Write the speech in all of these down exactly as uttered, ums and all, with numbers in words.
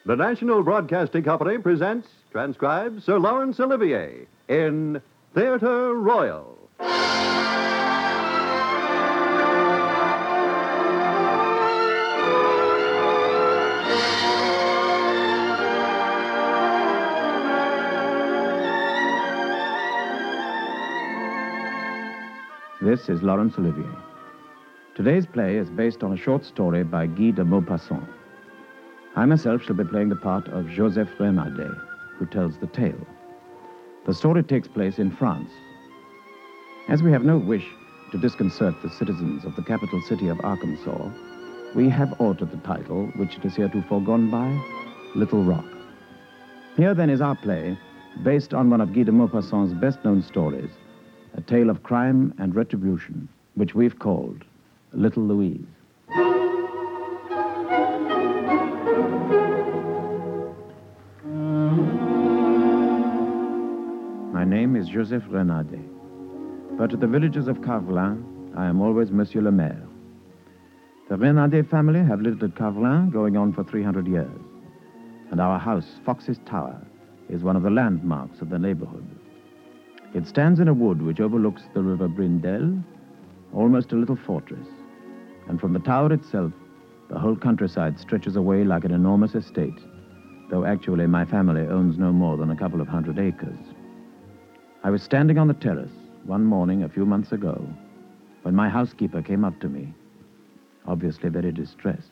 The National Broadcasting Company presents, transcribes Sir Laurence Olivier in Theatre Royal. This is Laurence Olivier. Today's play is based on a short story by Guy de Maupassant. I myself shall be playing the part of Joseph Renardet, who tells the tale. The story takes place in France. As we have no wish to disconcert the citizens of the capital city of Arkansas, we have altered the title, which it is heretofore gone by, Little Rock. Here then is our play, based on one of Guy de Maupassant's best-known stories, a tale of crime and retribution, which we've called Little Louise. My name is Joseph Renardet, but to the villagers of Carvelin, I am always Monsieur le Maire. The Renardet family have lived at Carvelin going on for three hundred years, and our house, Fox's Tower, is one of the landmarks of the neighborhood. It stands in a wood which overlooks the river Brindelle, almost a little fortress. And from the tower itself, the whole countryside stretches away like an enormous estate, though actually my family owns no more than a couple of hundred acres. I was standing on the terrace one morning a few months ago when my housekeeper came up to me, obviously very distressed.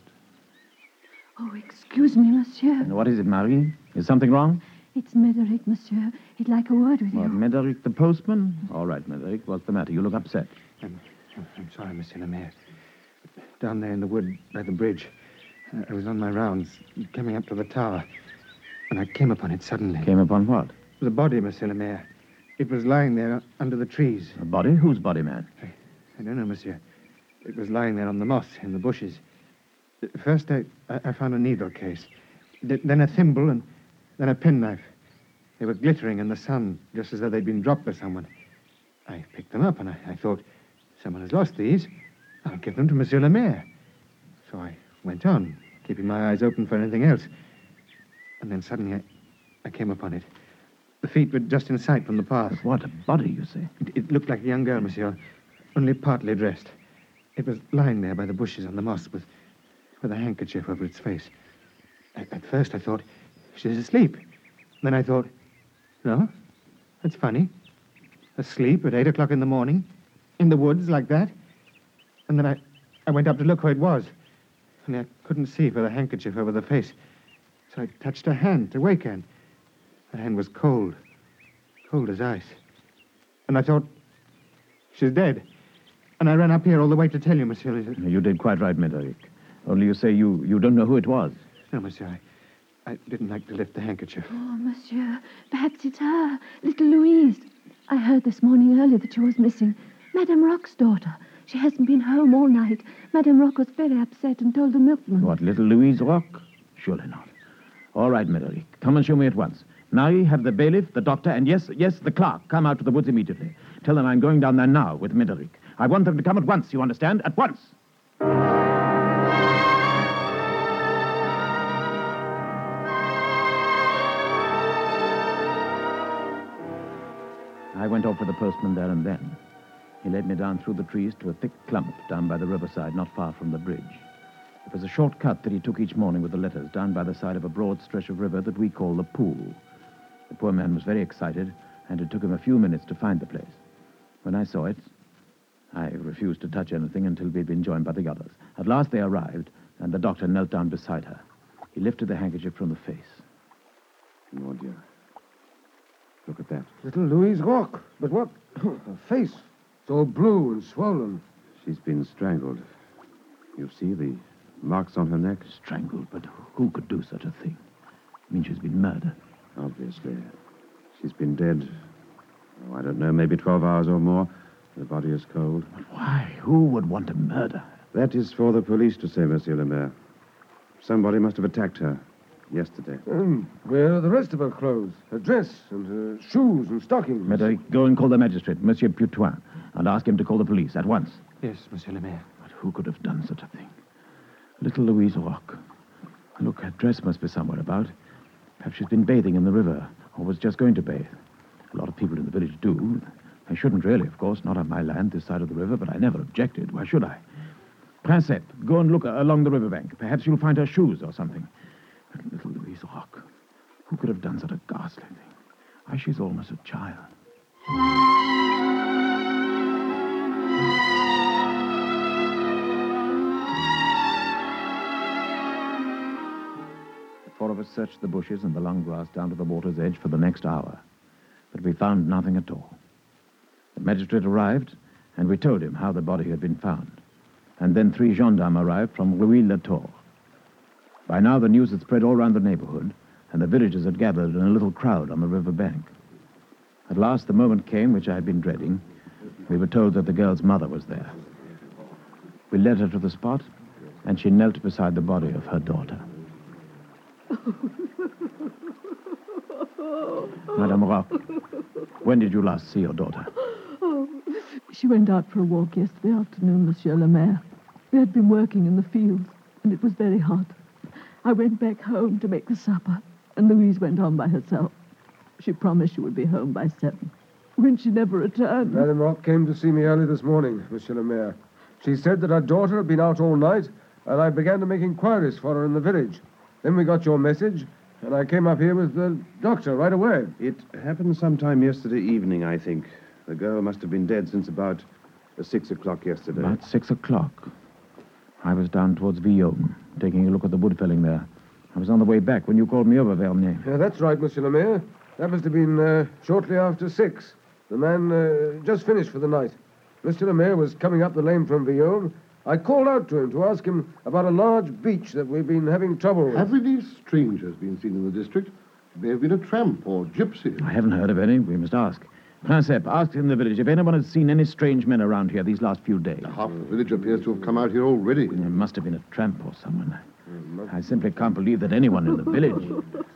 Oh, excuse me, monsieur. What is it, Marie? Is something wrong? It's Médéric, monsieur. He'd like a word with What, you. Médéric the postman? All right, Médéric, what's the matter? You look upset. I'm, I'm sorry, Monsieur le Maire. Down there in the wood by the bridge, uh, I was on my rounds, coming up to the tower, and I came upon it suddenly. Came upon what? The body, Monsieur le Maire. It was lying there under the trees. A body? Whose body, man? I, I don't know, Monsieur. It was lying there on the moss in the bushes. First, I, I found a needle case, then a thimble, and then a penknife. They were glittering in the sun, just as though they'd been dropped by someone. I picked them up, and I, I thought, someone has lost these. I'll give them to Monsieur le Maire. So I went on, keeping my eyes open for anything else. And then suddenly I, I came upon it. The feet were just in sight from the path. What, a body, you say? It, it looked like a young girl, Monsieur, only partly dressed. It was lying there by the bushes on the moss with, with a handkerchief over its face. At, at first I thought, she's asleep. Then I thought, no, that's funny. Asleep at eight o'clock in the morning, in the woods like that. And then I, I went up to look who it was. And I couldn't see for the handkerchief over the face. So I touched her hand to wake her. The hand was cold, cold as ice. And I thought, she's dead. And I ran up here all the way to tell you, Monsieur. You did quite right, Médéric. Only you say you, you don't know who it was. No, Monsieur, I, I didn't like to lift the handkerchief. Oh, monsieur, perhaps it's her, little Louise. I heard this morning early that she was missing. Madame Rock's daughter. She hasn't been home all night. Madame Rock was very upset and told the milkman. What, little Louise Rock? Surely not. All right, Médéric, come and show me at once. Marie, have the bailiff, the doctor, and yes, yes, the clerk come out to the woods immediately. Tell them I'm going down there now with Médéric. I want them to come at once, you understand? At once! I went off with the postman there and then. He led me down through the trees to a thick clump down by the riverside, not far from the bridge. It was a short cut that he took each morning with the letters down by the side of a broad stretch of river that we call the pool. The poor man was very excited, and it took him a few minutes to find the place. When I saw it, I refused to touch anything until we'd been joined by the others. At last they arrived, and the doctor knelt down beside her. He lifted the handkerchief from the face. Mon Dieu. Look at that. Little Louise Rock. But what? Her face. It's all blue and swollen. She's been strangled. You see the marks on her neck? Strangled, but who could do such a thing? I mean, she's been murdered. Obviously. She's been dead, oh, I don't know, maybe twelve hours or more. The body is cold. But why? Who would want to murder her? That is for the police to say, Monsieur le Maire. Somebody must have attacked her yesterday. Um, where are the rest of her clothes? Her dress and her shoes and stockings. Médéric, go and call the magistrate, Monsieur Putois, and ask him to call the police at once. Yes, Monsieur le Maire. But who could have done such a thing? Little Louise Rock. Look, her dress must be somewhere about. Perhaps she's been bathing in the river, or was just going to bathe. A lot of people in the village do. I shouldn't really, of course, not on my land this side of the river, but I never objected. Why should I? Princep, go and look along the riverbank. Perhaps you'll find her shoes or something. But little Louise Rock, who could have done such a ghastly thing? Why, she's almost a child. The four of us searched the bushes and the long grass down to the water's edge for the next hour, but we found nothing at all. The magistrate arrived, and we told him how the body had been found. And then three gendarmes arrived from Rueil-la-Tour. By now, the news had spread all around the neighborhood, and the villagers had gathered in a little crowd on the river bank. At last, the moment came which I had been dreading. We were told that the girl's mother was there. We led her to the spot, and she knelt beside the body of her daughter. Madame Rock, when did you last see your daughter? Oh, she went out for a walk yesterday afternoon, Monsieur le Maire. We had been working in the fields, and it was very hot. I went back home to make the supper, and Louise went on by herself. She promised she would be home by seven. When she never returned... Madame Rock came to see me early this morning, Monsieur le Maire. She said that her daughter had been out all night, and I began to make inquiries for her in the village. Then we got your message, and I came up here with the doctor right away. It happened sometime yesterday evening, I think. The girl must have been dead since about uh, six o'clock yesterday. About six o'clock. I was down towards Villaume, taking a look at the wood felling there. I was on the way back when you called me over, Vernet. Yeah, that's right, Monsieur le Maire. That must have been uh, shortly after six. The man uh, just finished for the night. Monsieur le Maire was coming up the lane from Villaume. I called out to him to ask him about a large beach that we've been having trouble with. Have any strangers been seen in the district? May have been a tramp or gypsy. I haven't heard of any. We must ask. Princep, ask in the village if anyone has seen any strange men around here these last few days. Half the village appears to have come out here already. It must have been a tramp or someone. I simply can't believe that anyone in the village...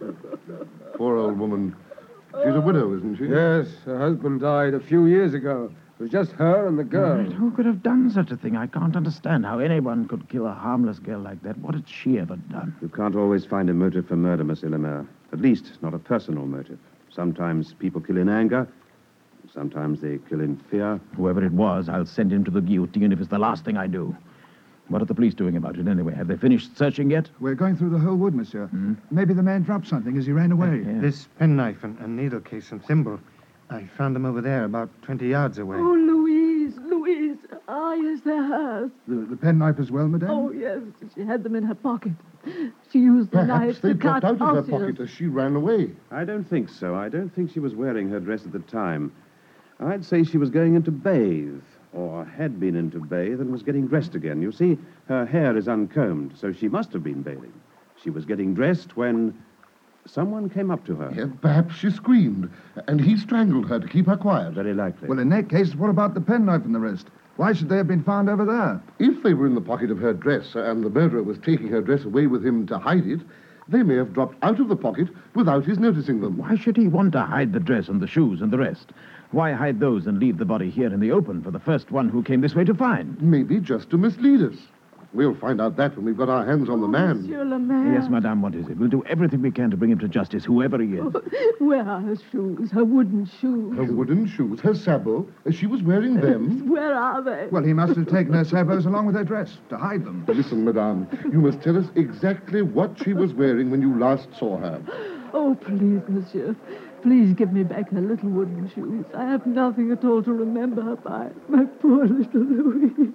Poor old woman. She's a widow, isn't she? Yes, her husband died a few years ago. It was just her and the girl. Right. Who could have done such a thing? I can't understand how anyone could kill a harmless girl like that. What had she ever done? You can't always find a motive for murder, Monsieur le Maire. At least, not a personal motive. Sometimes people kill in anger. Sometimes they kill in fear. Whoever it was, I'll send him to the guillotine if it's the last thing I do. What are the police doing about it anyway? Have they finished searching yet? We're going through the whole wood, monsieur. Hmm? Maybe the man dropped something as he ran away. Yeah. This penknife and, and needle case and thimble, I found them over there about twenty yards away. Oh, Louise, Louise. Ah, yes, they're hers. The, the penknife as well, madame? Oh, yes. She had them in her pocket. She used the Perhaps knife they to dropped cut out of her osiers. pocket as she ran away. I don't think so. I don't think she was wearing her dress at the time. I'd say she was going in to bathe, or had been in to bathe and was getting dressed again. You see, her hair is uncombed, so she must have been bathing. She was getting dressed when someone came up to her. Yeah, perhaps she screamed, and he strangled her to keep her quiet. Very likely. Well, in that case, what about the penknife and the rest? Why should they have been found over there? If they were in the pocket of her dress, and the murderer was taking her dress away with him to hide it, they may have dropped out of the pocket without his noticing them. Why should he want to hide the dress and the shoes and the rest? Why hide those and leave the body here in the open for the first one who came this way to find? Maybe just to mislead us. We'll find out that when we've got our hands on the man. Monsieur le Maire. Yes, madame, what is it? We'll do everything we can to bring him to justice, whoever he is. Where are her shoes? Her wooden shoes? Her wooden shoes, her sabot, she was wearing them. Where are they? Well, he must have taken her sabots along with her dress to hide them. Listen, madame, you must tell us exactly what she was wearing when you last saw her. Oh, please, monsieur. Please give me back her little wooden shoes. I have nothing at all to remember her by. My poor little Louise.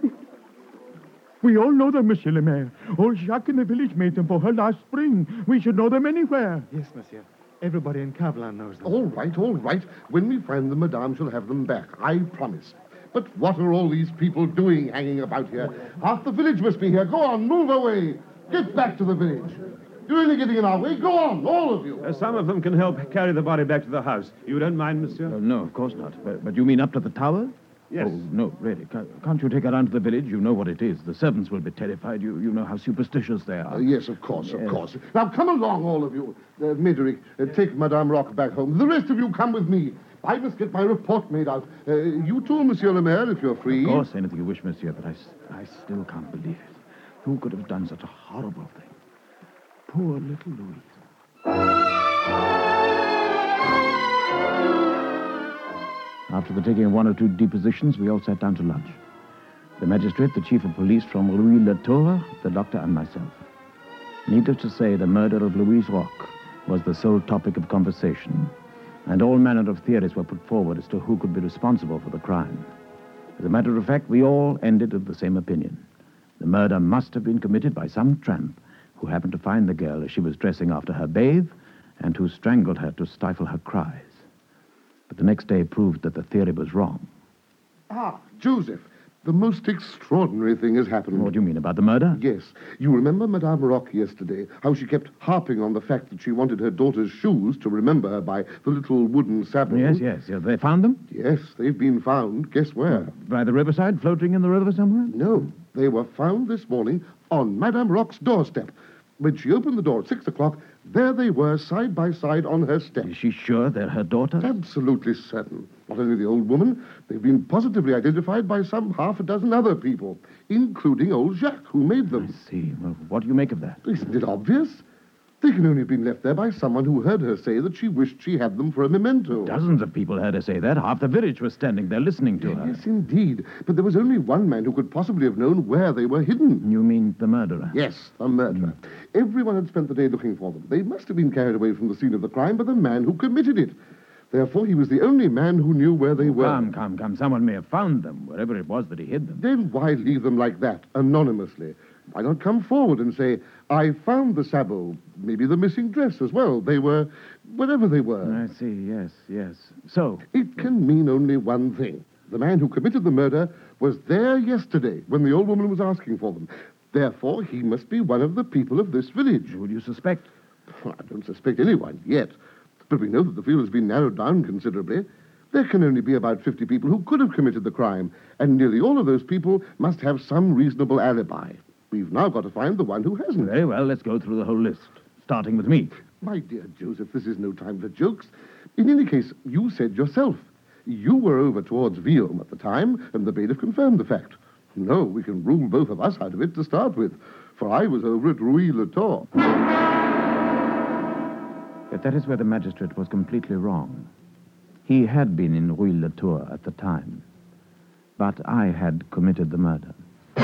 We all know them, Monsieur le Maire. Old Jacques in the village made them for her last spring. We should know them anywhere. Yes, monsieur. Everybody in Kavlan knows them. All right, all right. When we find them, madame shall have them back. I promise. But what are all these people doing hanging about here? Half the village must be here. Go on, move away. Get back to the village. You're really getting in our way. Go on, all of you. Uh, some of them can help carry the body back to the house. You don't mind, monsieur? Uh, no, of course not. But, but you mean up to the tower? Yes. Oh, no, really. Can't, can't you take her down to the village? You know what it is. The servants will be terrified. You you know how superstitious they are. Uh, yes, of course, Yes. of course. Now, come along, all of you. Uh, Médéric, uh, take Madame Rock back home. The rest of you come with me. I must get my report made out. Uh, you too, Monsieur le Maire, if you're free. Of course, anything you wish, monsieur, but I, s- I still can't believe it. Who could have done such a horrible thing? Poor little Louise. After the taking of one or two depositions, we all sat down to lunch. The magistrate, the chief of police from Rueil-la-Tour, the doctor, and myself. Needless to say, the murder of Louise Roch was the sole topic of conversation, and all manner of theories were put forward as to who could be responsible for the crime. As a matter of fact, we all ended with the same opinion. The murder must have been committed by some tramp who happened to find the girl as she was dressing after her bathe and who strangled her to stifle her cries. But the next day proved that the theory was wrong. Ah, Joseph, the most extraordinary thing has happened. What do you mean, about the murder? Yes. You remember Madame Roch yesterday, how she kept harping on the fact that she wanted her daughter's shoes to remember her by the little wooden sabot. Yes, yes, yes. They found them? Yes, they've been found. Guess where? By the riverside, floating in the river somewhere? No, they were found this morning on Madame Roch's doorstep. When she opened the door at six o'clock, there they were, side by side on her step. Is she sure they're her daughter? Absolutely certain. Not only the old woman, they've been positively identified by some half a dozen other people, including old Jacques, who made them. I see. Well, what do you make of that? Isn't it obvious? They can only have been left there by someone who heard her say that she wished she had them for a memento. Dozens of people heard her say that. Half the village was standing there listening to her. Yes, indeed. But there was only one man who could possibly have known where they were hidden. You mean the murderer? Yes, the murderer. Mm. Everyone had spent the day looking for them. They must have been carried away from the scene of the crime by the man who committed it. Therefore, he was the only man who knew where they were. Come, come, come. Someone may have found them, wherever it was that he hid them. Then why leave them like that, anonymously? Why not come forward and say, I found the sabot, maybe the missing dress as well. They were, whatever they were. I see, yes, yes. So? It can mean only one thing. The man who committed the murder was there yesterday when the old woman was asking for them. Therefore, he must be one of the people of this village. Who do you suspect? I don't suspect anyone yet. But we know that the field has been narrowed down considerably. There can only be about fifty people who could have committed the crime, and nearly all of those people must have some reasonable alibi. We've now got to find the one who hasn't. Very well, let's go through the whole list, starting with me. My dear Joseph, this is no time for jokes. In any case, you said yourself. You were over towards Viaume at the time, and the bailiff confirmed the fact. No, we can rule both of us out of it to start with, for I was over at Rueil-la-Tour. But that is where the magistrate was completely wrong. He had been in Rueil-la-Tour at the time, but I had committed the murder.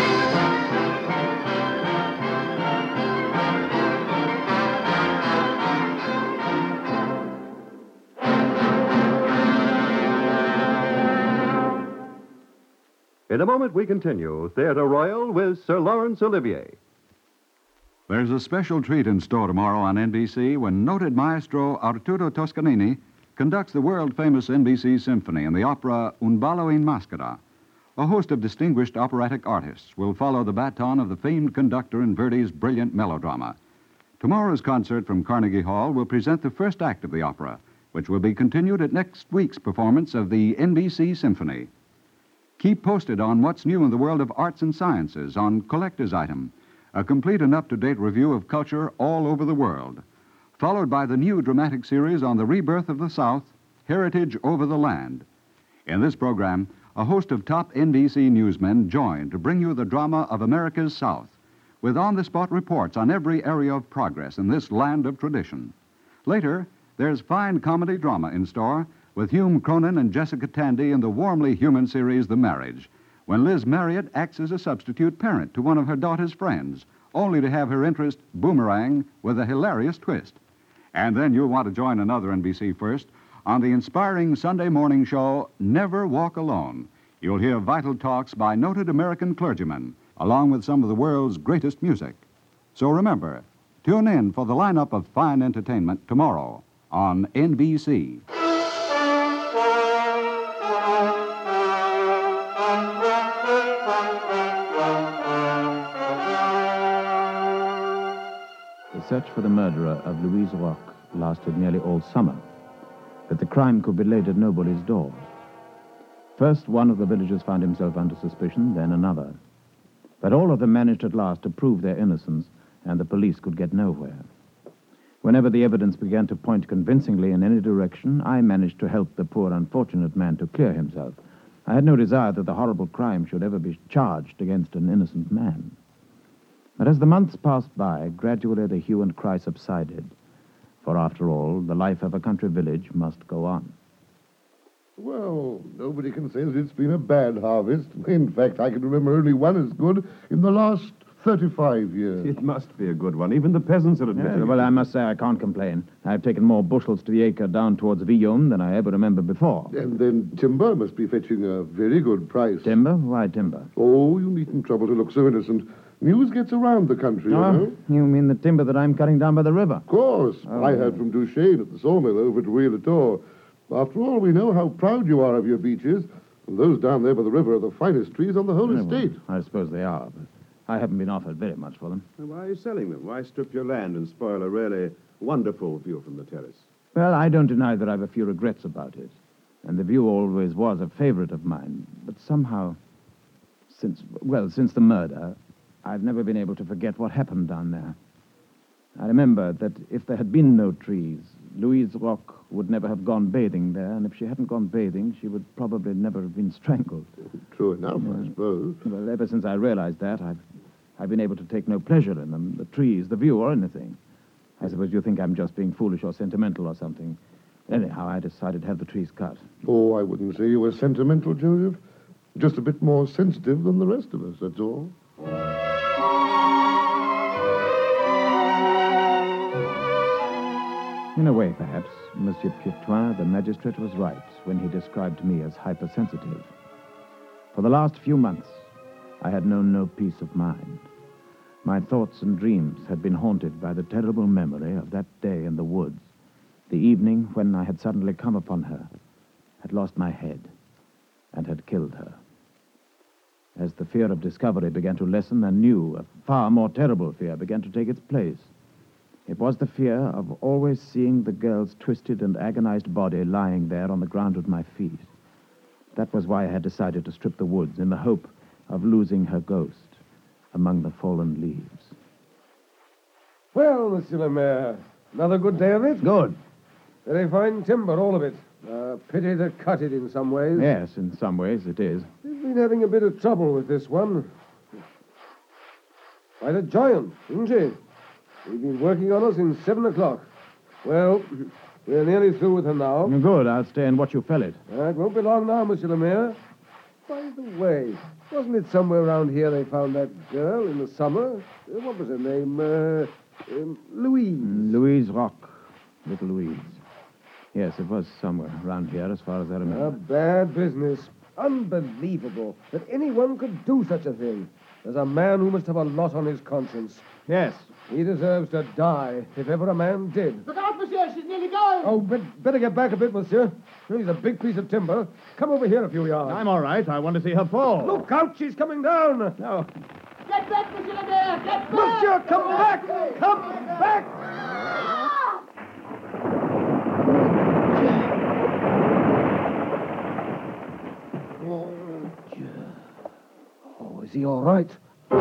In a moment, we continue Theatre Royal with Sir Laurence Olivier. There's a special treat in store tomorrow on N B C when noted maestro Arturo Toscanini conducts the world-famous N B C symphony in the opera Un ballo in maschera. A host of distinguished operatic artists will follow the baton of the famed conductor in Verdi's brilliant melodrama. Tomorrow's concert from Carnegie Hall will present the first act of the opera, which will be continued at next week's performance of the N B C Symphony. Keep posted on what's new in the world of arts and sciences on Collector's Item, a complete and up-to-date review of culture all over the world, followed by the new dramatic series on the rebirth of the South, Heritage Over the Land. In this program, a host of top N B C newsmen join to bring you the drama of America's South, with on-the-spot reports on every area of progress in this land of tradition. Later, there's fine comedy drama in store with Hume Cronin and Jessica Tandy in the warmly human series The Marriage, when Liz Marriott acts as a substitute parent to one of her daughter's friends, only to have her interest boomerang with a hilarious twist. And then you'll want to join another N B C first on the inspiring Sunday morning show, Never Walk Alone. You'll hear vital talks by noted American clergymen, along with some of the world's greatest music. So remember, tune in for the lineup of fine entertainment tomorrow on N B C. The search for the murderer of Louise Roch lasted nearly all summer, but the crime could be laid at nobody's door. First, one of the villagers found himself under suspicion, then another. But all of them managed at last to prove their innocence, and the police could get nowhere. Whenever the evidence began to point convincingly in any direction, I managed to help the poor unfortunate man to clear himself. I had no desire that the horrible crime should ever be charged against an innocent man. But as the months passed by, gradually the hue and cry subsided. For after all, the life of a country village must go on. Well, nobody can say that it's been a bad harvest. In fact, I can remember only one as good in the last thirty-five years. It must be a good one. Even the peasants are admitting Yeah, well, I must say I can't complain. I've taken more bushels to the acre down towards Villaume than I ever remember before. And then timber must be fetching a very good price. Timber? Why timber? Oh, you needn't trouble to look so innocent. News gets around the country, you Oh, know. you mean the timber that I'm cutting down by the river? Of course. Oh. I heard from Duchesne at the sawmill over at Rueil-Latour. After all, we know how proud you are of your beeches. And those down there by the river are the finest trees on the whole Yeah, well, estate. I suppose they are, but I haven't been offered very much for them. Why are you selling them? Why strip your land and spoil a really wonderful view from the terrace? Well, I don't deny that I've a few regrets about it. And the view always was a favorite of mine. But somehow, since, well, since the murder, I've never been able to forget what happened down there. I remember that if there had been no trees, Louise Roch would never have gone bathing there, and if she hadn't gone bathing, she would probably never have been strangled. True enough, I suppose. Well, ever since I realized that, I've, I've been able to take no pleasure in them, the trees, the view, or anything. I suppose you think I'm just being foolish or sentimental or something. Anyhow, I decided to have the trees cut. Oh, I wouldn't say you were sentimental, Joseph. Just a bit more sensitive than the rest of us, that's all. In a way, perhaps, Monsieur Pietoin, the magistrate, was right when he described me as hypersensitive. For the last few months, I had known no peace of mind. My thoughts and dreams had been haunted by the terrible memory of that day in the woods, the evening when I had suddenly come upon her, had lost my head, and had killed her. As the fear of discovery began to lessen, a new, a far more terrible fear began to take its place. It was the fear of always seeing the girl's twisted and agonized body lying there on the ground at my feet. That was why I had decided to strip the woods in the hope of losing her ghost among the fallen leaves. Well, Monsieur le Maire, another good day of it? Good. Very fine timber, all of it. Uh, pity to cut it in some ways. Yes, in some ways it is. We've been having a bit of trouble with this one. Quite a giant, isn't she? We've been working on her since seven o'clock. Well, we're nearly through with her now. Good, I'll stay and watch you fell it. Uh, it won't be long now, Monsieur le Maire. By the way, wasn't it somewhere around here they found that girl in the summer? Uh, what was her name? Uh, um, Louise. Mm, Louise Roch, little Louise. Yes, it was somewhere around here, as far as I remember. A bad business. Unbelievable that anyone could do such a thing. There's a man who must have a lot on his conscience. Yes. He deserves to die, if ever a man did. Look out, monsieur, she's nearly going. Oh, bet, better get back a bit, monsieur. He's a big piece of timber. Come over here a few yards. I'm all right. I want to see her fall. Look out, she's coming down. No. Get back, monsieur le maire, get back. Monsieur, come back. Come back. Oh, is he all right?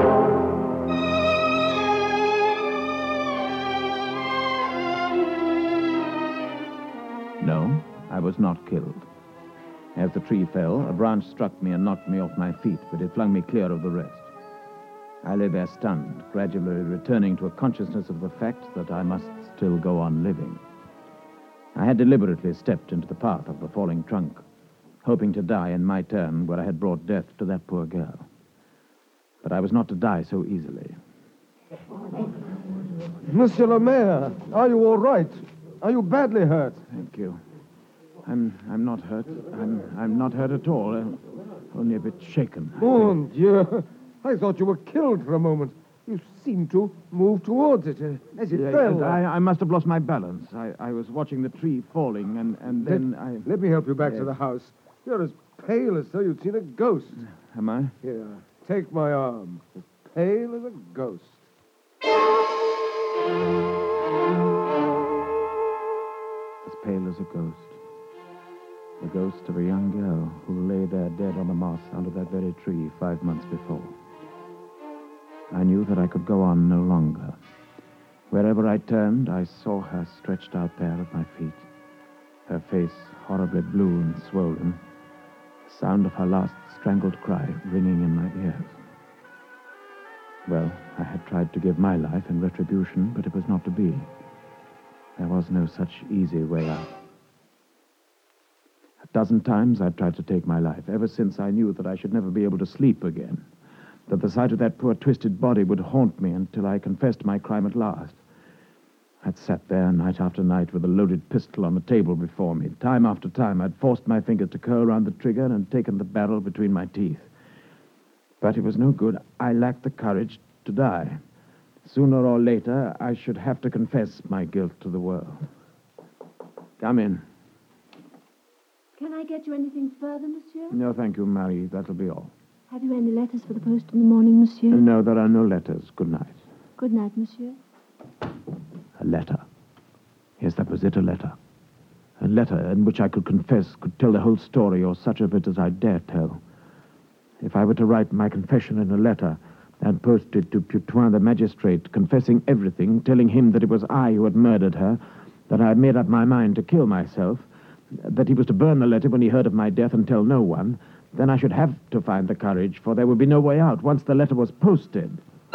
No, I was not killed. As the tree fell, a branch struck me and knocked me off my feet, but it flung me clear of the rest. I lay there stunned, gradually returning to a consciousness of the fact that I must still go on living. I had deliberately stepped into the path of the falling trunk, hoping to die in my turn where I had brought death to that poor girl. But I was not to die so easily. Monsieur le Maire, are you all right? Are you badly hurt? Thank you. I'm I'm not hurt. I'm I'm not hurt at all. Uh, only a bit shaken. Mon Dieu. I thought you were killed for a moment. You seemed to move towards it uh, as it Yeah, fell. I, I must have lost my balance. I, I was watching the tree falling, and, and then let, I... Let me help you back Yes. to the house. You're as pale as though you'd seen a ghost. Am I? Here, take my arm. As pale as a ghost. As pale as a ghost. The ghost of a young girl who lay there dead on the moss under that very tree five months before. I knew that I could go on no longer. Wherever I turned, I saw her stretched out there at my feet, her face horribly blue and swollen, the sound of her last strangled cry ringing in my ears. Well, I had tried to give my life in retribution, but it was not to be. There was no such easy way out. A dozen times I'd tried to take my life, ever since I knew that I should never be able to sleep again, that the sight of that poor twisted body would haunt me until I confessed my crime at last. I'd sat there night after night with a loaded pistol on the table before me. Time after time, I'd forced my fingers to curl round the trigger and taken the barrel between my teeth. But it was no good. I lacked the courage to die. Sooner or later, I should have to confess my guilt to the world. Come in. Can I get you anything further, monsieur? No, thank you, Marie. That'll be all. Have you any letters for the post in the morning, monsieur? No, there are no letters. Good night. Good night, monsieur. A letter. Yes, that was it, a letter. A letter in which I could confess, could tell the whole story, or such of it as I dare tell. If I were to write my confession in a letter and post it to Putoin the magistrate, confessing everything, telling him that it was I who had murdered her, that I had made up my mind to kill myself, that he was to burn the letter when he heard of my death and tell no one, then I should have to find the courage, for there would be no way out once the letter was posted.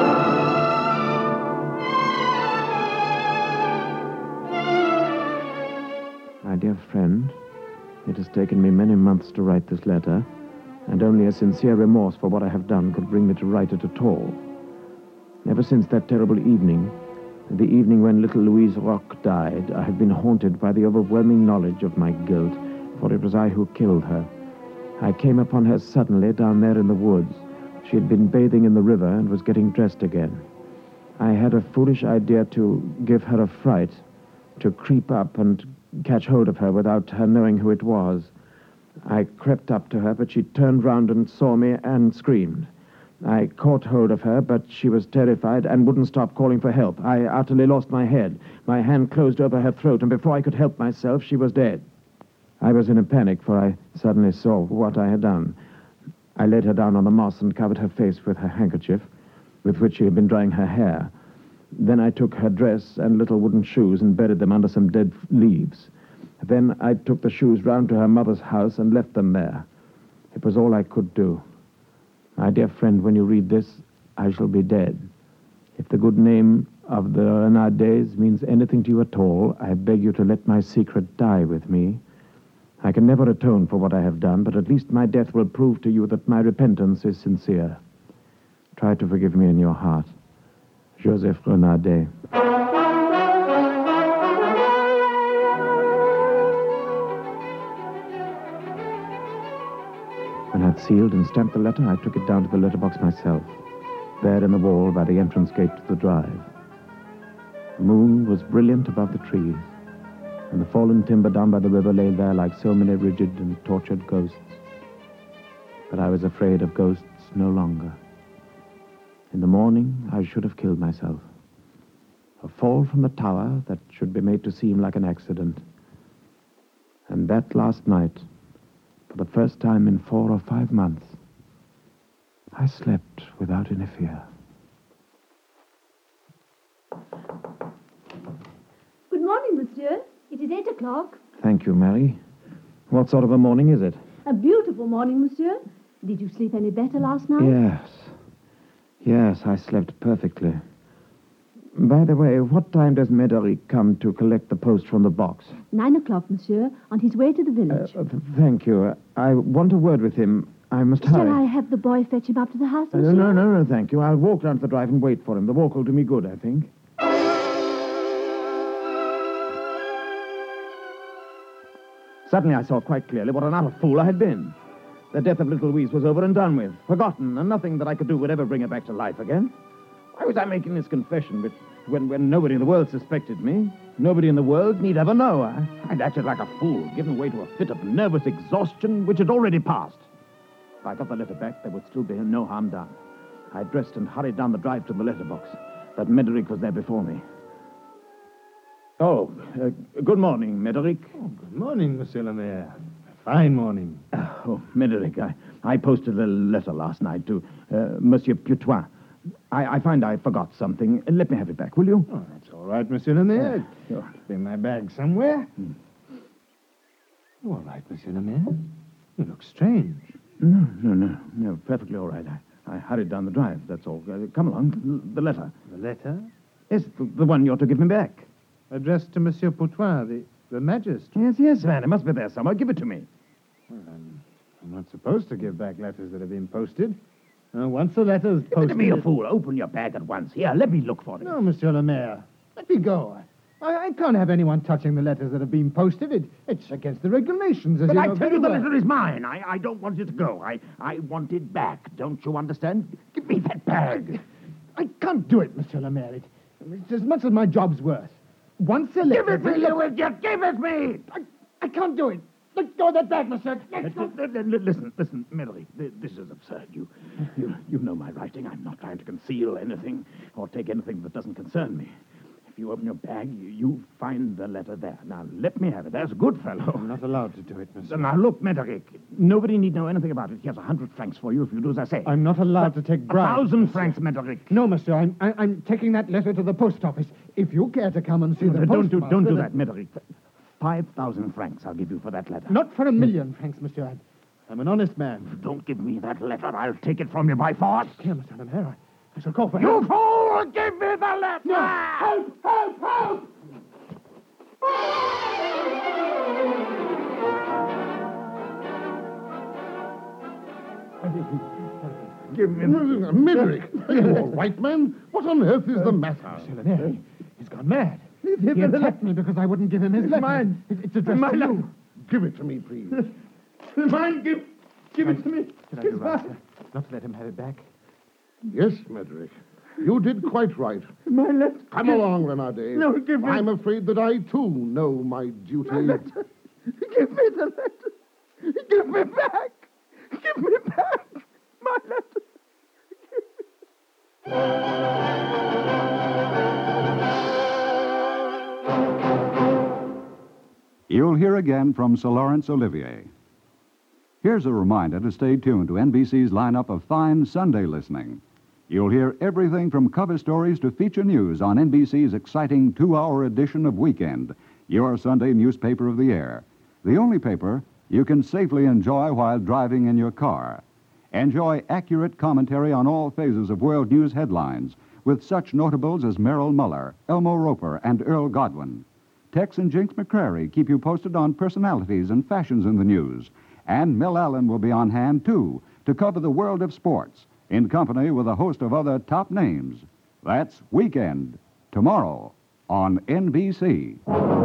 My dear friend, it has taken me many months to write this letter, and only a sincere remorse for what I have done could bring me to write it at all. Ever since that terrible evening, the evening when little Louise Roch died, I have been haunted by the overwhelming knowledge of my guilt, for it was I who killed her. I came upon her suddenly down there in the woods. She had been bathing in the river and was getting dressed again. I had a foolish idea to give her a fright, to creep up and catch hold of her without her knowing who it was. I crept up to her, but she turned round and saw me and screamed. I caught hold of her, but she was terrified and wouldn't stop calling for help. I utterly lost my head. My hand closed over her throat, and before I could help myself, she was dead. I was in a panic, for I suddenly saw what I had done. I laid her down on the moss and covered her face with her handkerchief, with which she had been drying her hair. Then I took her dress and little wooden shoes and buried them under some dead leaves. Then I took the shoes round to her mother's house and left them there. It was all I could do. My dear friend, when you read this, I shall be dead. If the good name of the Renardes means anything to you at all, I beg you to let my secret die with me. I can never atone for what I have done, but at least my death will prove to you that my repentance is sincere. Try to forgive me in your heart. Joseph Renardet. When I'd sealed and stamped the letter, I took it down to the letterbox myself, there in the wall by the entrance gate to the drive. The moon was brilliant above the trees, and the fallen timber down by the river lay there like so many rigid and tortured ghosts. But I was afraid of ghosts no longer. In the morning, I should have killed myself. A fall from the tower that should be made to seem like an accident. And that last night, for the first time in four or five months, I slept without any fear. Good morning, monsieur. It is eight o'clock. Thank you, Mary. What sort of a morning is it? A beautiful morning, monsieur. Did you sleep any better last night? Yes. Yes, I slept perfectly. By the way, what time does Médéric come to collect the post from the box? Nine o'clock, monsieur, on his way to the village. Uh, thank you. I want a word with him. I must hurry. Shall I have the boy fetch him up to the house, Uh, monsieur? no, no, no, thank you. I'll walk down to the drive and wait for him. The walk will do me good, I think. Suddenly I saw quite clearly what an utter fool I had been. The death of little Louise was over and done with, forgotten, and nothing that I could do would ever bring her back to life again. Why was I making this confession with, when, when nobody in the world suspected me? Nobody in the world need ever know. I, I'd acted like a fool, given way to a fit of nervous exhaustion which had already passed. If I got the letter back, there would still be no harm done. I dressed and hurried down the drive to the letterbox. That Médéric was there before me. Oh, uh, good morning, Médéric. Oh, good morning, Monsieur le Maire. A fine morning. Oh, Médéric, I, I posted a letter last night to uh, Monsieur Putoin. I, I find I forgot something. Let me have it back, will you? Oh, that's all right, Monsieur le Maire. Uh, it's in my bag somewhere. Hmm. You all right, Monsieur le Maire? You look strange. No, no, no, no, perfectly all right. I, I hurried down the drive, that's all. Uh, come along. L- the letter. The letter? Yes, the, the one you're to give me back. Addressed to Monsieur Poutoin, the, the magistrate. Yes, yes, man. It must be there somewhere. Give it to me. Well, I'm, I'm not supposed to give back letters that have been posted. Uh, once the letter's posted... Give me a fool. Open your bag at once. Here, let me look for it. No, Monsieur le Maire. Let me go. I, I can't have anyone touching the letters that have been posted. It, it's against the regulations, as But you I know tell very you the well. letter is mine. I, I don't want it to go. I, I want it back. Don't you understand? Give me that bag. I can't do it, Monsieur le Maire. It, it's as much as my job's worth. Once a letter... Give it me, you idiot! Give it me! I, I can't do it. Let go of that bag, Monsieur. Let go. Listen, listen, Melody, this is absurd. You, you, you know my writing. I'm not trying to conceal anything or take anything that doesn't concern me. If you open your bag, you, you find the letter there. Now, let me have it. There's a good fellow. I'm not allowed to do it, monsieur. Now, look, Médéric, nobody need know anything about it. Here's a hundred francs for you if you do as I say. I'm not allowed to take A bribes. thousand francs, Médéric. No, Monsieur, I'm, I, I'm taking that letter to the post office. If you care to come and see No, the don't do, postmaster... don't do then- that, Médéric. Five thousand francs I'll give you for that letter. Not for a million, francs, Monsieur. I'm, I'm an honest man. Don't give me that letter. I'll take it from you by force. Here, Monsieur le Maire, I, I shall call for You help. fool! Give me the letter! No! Help! Help! Help! Give me Midrick, are you all right, man? What on earth is the matter? Monsieur le Maire, he's gone mad. He attacked me because I wouldn't give him his letter. Mine. It, it's addressed Mine. to you. Give it to me, please. Mine, give, give it to me. Did I do right, sir? Not to let him have it back? Yes, Medrick. You did quite right. My letter. Come along, Renardet. No, give me... I'm afraid that I, too, know my duty. My letter. Give me the letter. Give me back. Give me back. My letter. You'll hear again from Sir Laurence Olivier. Here's a reminder to stay tuned to N B C's lineup of fine Sunday listening. You'll hear everything from cover stories to feature news on N B C's exciting two-hour edition of Weekend, your Sunday newspaper of the air. The only paper you can safely enjoy while driving in your car. Enjoy accurate commentary on all phases of world news headlines with such notables as Merrill Muller, Elmo Roper, and Earl Godwin. Tex and Jinx McCrary keep you posted on personalities and fashions in the news. And Mel Allen will be on hand, too, to cover the world of sports in company with a host of other top names. That's Weekend, tomorrow on N B C.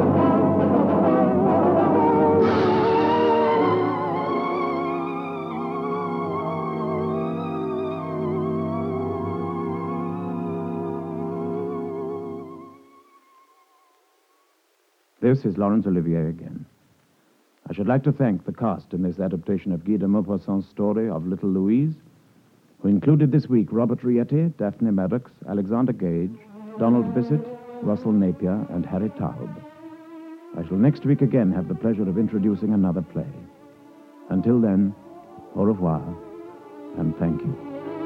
This is Laurence Olivier again. I should like to thank the cast in this adaptation of Guy de Maupassant's story of Little Louise, who included this week Robert Rietti, Daphne Maddox, Alexander Gage, Donald Bissett, Russell Napier, and Harry Taub. I shall next week again have the pleasure of introducing another play. Until then, au revoir, and thank you.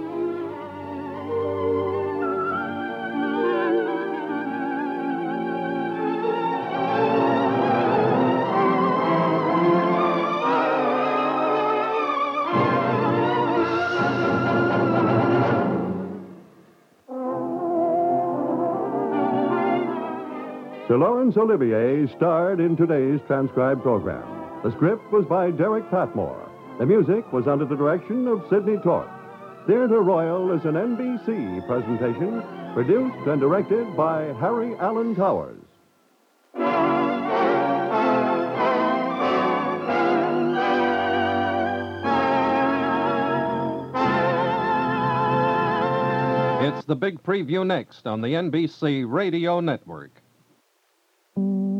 Sir Laurence Olivier starred in today's transcribed program. The script was by Derek Patmore. The music was under the direction of Sidney Torch. Theatre Royal is an N B C presentation produced and directed by Harry Allen Towers. It's the big preview next on the N B C Radio Network.